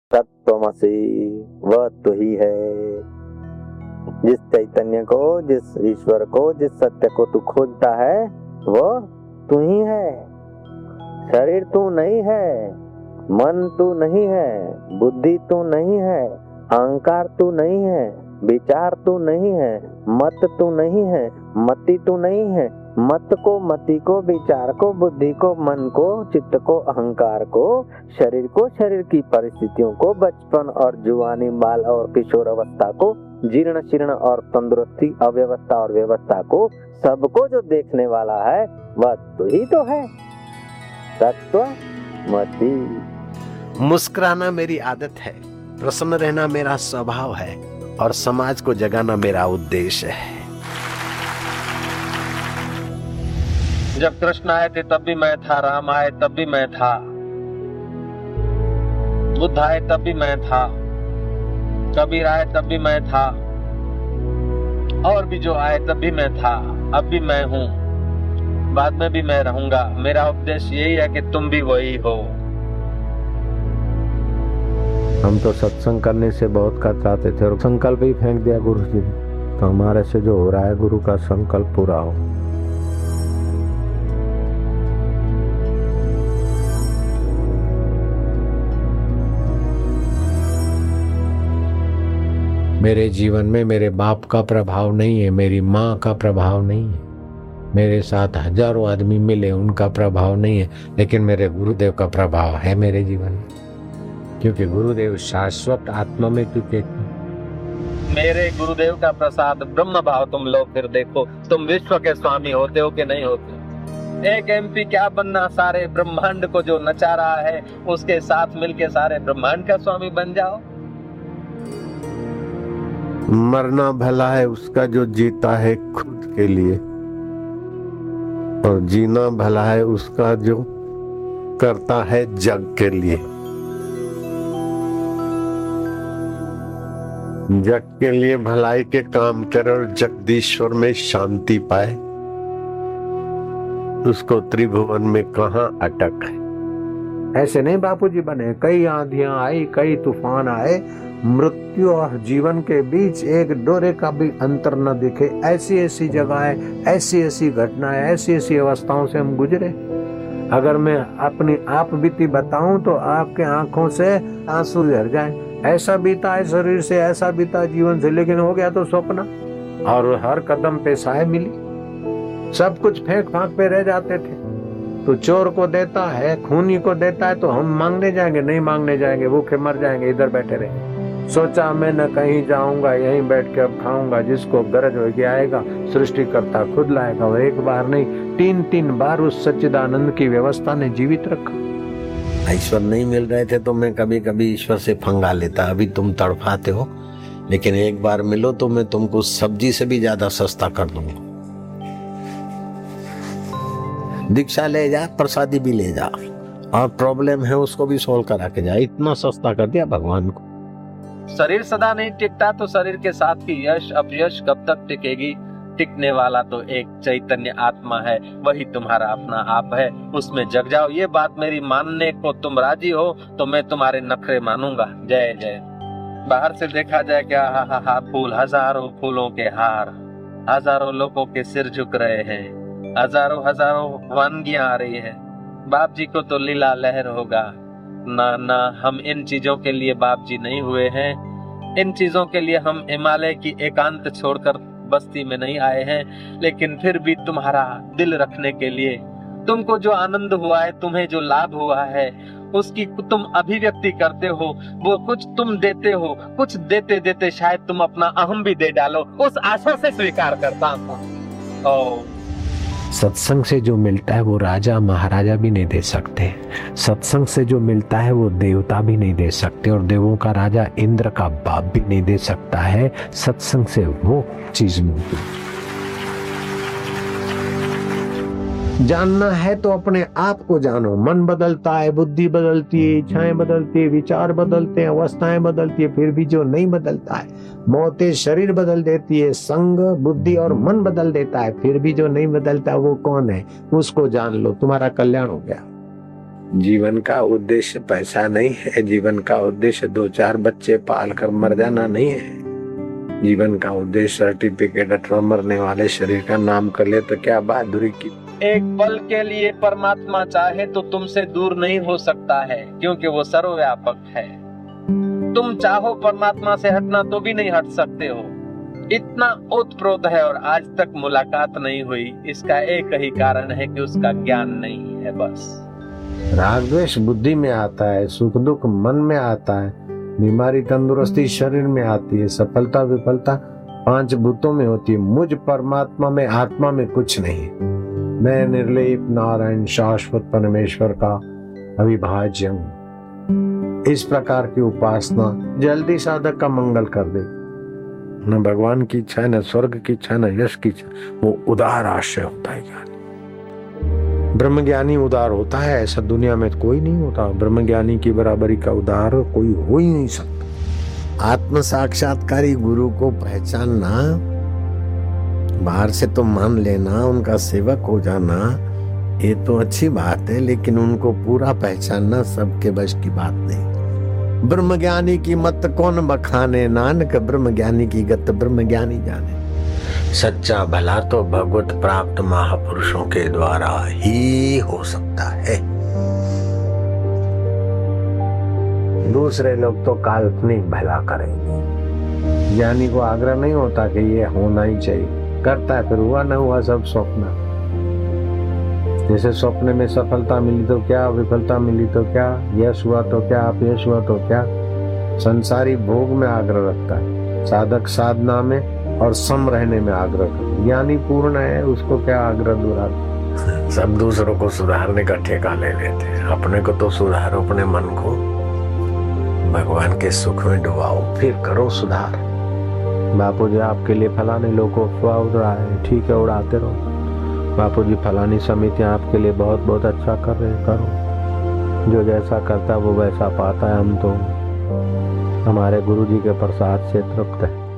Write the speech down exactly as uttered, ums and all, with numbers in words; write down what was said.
तत्त्वमसि वह तू ही है। जिस चैतन्य को, जिस ईश्वर को, जिस सत्य को तू खोजता है वो तू ही है। शरीर तू नहीं है, मन तू नहीं है, बुद्धि तू नहीं है, अहंकार तू नहीं है, विचार तू नहीं है, मत तू नहीं है, मति तू नहीं है। मत को, मति को, विचार को, बुद्धि को, मन को, चित्त को, अहंकार को, शरीर को, शरीर की परिस्थितियों को, बचपन और जुवानी, बाल और किशोर अवस्था को, जीर्ण शीर्ण और तंदुरुस्ती, अव्यवस्था और व्यवस्था को, सबको जो देखने वाला है वह तो ही तो है तत्त्वमसि। मुस्कुराना मेरी आदत है, प्रसन्न रहना मेरा स्वभाव है और समाज को जगाना मेरा उद्देश्य है। जब कृष्ण आए थे तब भी मैं था, राम आए तब भी मैं था, बुद्ध आए तब भी मैं था, कबीर आए तब भी मैं था, और भी जो आए तब भी मैं था, अब भी मैं हूँ, बाद में भी मैं रहूंगा। मेरा उपदेश यही है कि तुम भी वही हो। हम तो सत्संग करने से बहुत कतराते थे और संकल्प ही फेंक दिया गुरु जी ने। तो हमारे से जो हो रहा है गुरु का संकल्प पूरा हो। मेरे जीवन में मेरे बाप का प्रभाव नहीं है, मेरी माँ का प्रभाव नहीं है, मेरे साथ हजारों आदमी मिले उनका प्रभाव नहीं है, लेकिन मेरे गुरुदेव का प्रभाव है मेरे जीवन में, क्योंकि गुरुदेव शाश्वत आत्मा में चुके थे। मेरे गुरुदेव का प्रसाद ब्रह्म भाव तुम लो, फिर देखो तुम विश्व के स्वामी होते हो कि नहीं होते। एक एमपी क्या बनना, सारे ब्रह्मांड को जो नचा रहा है उसके साथ मिलके सारे ब्रह्मांड का स्वामी बन जाओ। मरना भला है उसका जो जीता है खुद के लिए, और जीना भला है उसका जो करता है जग के लिए। जग के लिए भलाई के काम करे और जगदीश्वर में शांति पाए, उसको त्रिभुवन में कहाँ अटक है। ऐसे नहीं बापूजी बने, कई आंधियां आई, कई तूफान आए, मृत्यु और जीवन के बीच एक डोरे का भी अंतर न दिखे, ऐसी ऐसी जगहें, ऐसी ऐसी घटनाएं, ऐसी ऐसी अवस्थाओं से हम गुजरे। अगर मैं अपनी आप बीती बताऊं तो आपके आंखों से आंसू झर जाएं। ऐसा बीता है शरीर से, ऐसा बीता जीवन से, लेकिन हो गया तो स्वप्न, और हर कदम पे साय मिली, सब कुछ फेंक फांक पे रह जाते थे। तो चोर को देता है, खूनी को देता है, तो हम मांगने जाएंगे? नहीं मांगने जाएंगे, भूखे मर जाएंगे, इधर बैठे रहेंगे। सोचा मैं न कहीं जाऊंगा, यहीं बैठ के अब खाऊंगा, जिसको गरज होगी आएगा, सृष्टिकर्ता खुद लाएगा। और एक बार नहीं, तीन तीन बार उस सच्चिदानंद की व्यवस्था ने जीवित रखा। ईश्वर नहीं मिल रहे थे तो मैं कभी कभी ईश्वर से फंगा लेता, अभी तुम तड़फाते हो, लेकिन एक बार मिलो तो मैं तुमको सब्जी से भी ज्यादा सस्ता कर दूंगा। दीक्षा ले जा, प्रसादी भी ले जा, और प्रॉब्लम है उसको भी सोल्व करा के जा, इतना सस्ता कर दिया भगवान को। शरीर सदा नहीं टिकता तो शरीर के साथ की यश अपयश कब तक टिकेगी? टिकने वाला तो एक चैतन्य आत्मा है, वही तुम्हारा अपना आप है, उसमें जग जाओ। ये बात मेरी मानने को तुम राजी हो तो मैं तुम्हारे नखरे मानूंगा। जय जय। बाहर से देखा जाए क्या, हा हा हा फूल, हजारों फूलों के हार, हजारों लोगों के सिर झुक रहे हैं, हजारों हजारों वानगियां आ रही है। बाप जी को तो लीला लहर होगा। ना ना, हम इन चीजों के लिए बाप जी नहीं हुए हैं, इन चीजों के लिए हम हिमालय की एकांत छोड़कर बस्ती में नहीं आए हैं। लेकिन फिर भी तुम्हारा दिल रखने के लिए, तुमको जो आनंद हुआ है, तुम्हें जो लाभ हुआ है, उसकी तुम अभिव्यक्ति करते हो, वो कुछ तुम देते हो, कुछ देते देते शायद तुम अपना अहम भी दे डालो, उस आशा से स्वीकार करता हूँ। ओ सत्संग से जो मिलता है वो राजा महाराजा भी नहीं दे सकते, सत्संग से जो मिलता है वो देवता भी नहीं दे सकते, और देवों का राजा इंद्र का बाप भी नहीं दे सकता है। सत्संग से वो चीज मिलती है। जानना है तो अपने आप को जानो। मन बदलता है, बुद्धि बदलती है, इच्छाएं बदलती है, विचार बदलते हैं, अवस्थाएं बदलती है, फिर भी जो नहीं बदलता है, मौतें शरीर बदल देती है, संग बुद्धि और मन बदल देता है, फिर भी जो नहीं बदलता वो कौन है? उसको जान लो, तुम्हारा कल्याण हो गया। जीवन का उद्देश्य पैसा नहीं है, जीवन का उद्देश्य दो चार बच्चे पाल कर मर जाना नहीं है। जीवन का उद्देश्य सर्टिफिकेट अथवा मरने वाले शरीर का नाम कर ले तो क्या बहादुरी की। एक पल के लिए परमात्मा चाहे तो तुमसे दूर नहीं हो सकता है, क्योंकि वो सर्वव्यापक है। तुम चाहो परमात्मा से हटना तो भी नहीं हट सकते हो। इतना ओतप्रोत है और आज तक मुलाकात नहीं हुई। इसका एक ही कारण है कि उसका ज्ञान नहीं है। बस राग द्वेष बुद्धि में आता है, सुख दुख मन में आता है, बीमारी तंदुरुस्ती शरीर में आती है, सफलता विफलता पांच भूतों में होती है। मुझ परमात्मा में आत्मा में कुछ नहीं। मैं निर्लेप नारायण शाश्वत परमेश्वर का अविभाज्य हूँ। इस प्रकार की उपासना जल्दी साधक का मंगल कर दे। न भगवान की इच्छा है, न स्वर्ग की इच्छा, न यश की इच्छा, वो उदार आश्रय होता है ज्ञानी। ब्रह्मज्ञानी उदार होता है, ऐसा दुनिया में कोई नहीं होता। ब्रह्मज्ञानी की बराबरी का उदार कोई हो ही नहीं सकता। आत्म साक्षात्कारी गुरु को पहचानना, बाहर से तो मान लेना, उनका सेवक हो जाना, ये तो अच्छी बात है, लेकिन उनको पूरा पहचानना सबके बस की बात नहीं। ब्रह्मज्ञानी की मत कौन बखाने, नानक ब्रह्मज्ञानी की गत ब्रह्मज्ञानी जाने। सच्चा भला तो भगवत प्राप्त महापुरुषों के द्वारा ही हो सकता है। दूसरे लोग तो काल्पनिक भला करेंगे। ज्ञानी को आग्रह नहीं होता कि ये होना ही चाहिए, करता है, फिर हुआ ना हुआ सब स्वप्न। जैसे स्वप्न में सफलता मिली तो क्या, विफलता मिली तो क्या, यश हुआ तो क्या, अपयश हुआ तो क्या। संसारी भोग में आग्रह रखता है, साधक साधना में और सम रहने में आग्रह करता। ज्ञानी पूर्ण है, उसको क्या आग्रह दुरा। सब दूसरों को सुधारने का ठेका ले लेते हैं, अपने को तो सुधारो, अपने मन को भगवान के सुख में डुबाओ, फिर करो सुधार। बापू जी आपके लिए फलाने लोगों को अफवाह उड़ रहा है, ठीक है उड़ाते रहो। बापू जी फलानी समितियां आपके लिए बहुत बहुत अच्छा कर रहे, करो। जो जैसा करता है वो वैसा पाता है। हम तो हमारे गुरु जी के प्रसाद से तृप्त है।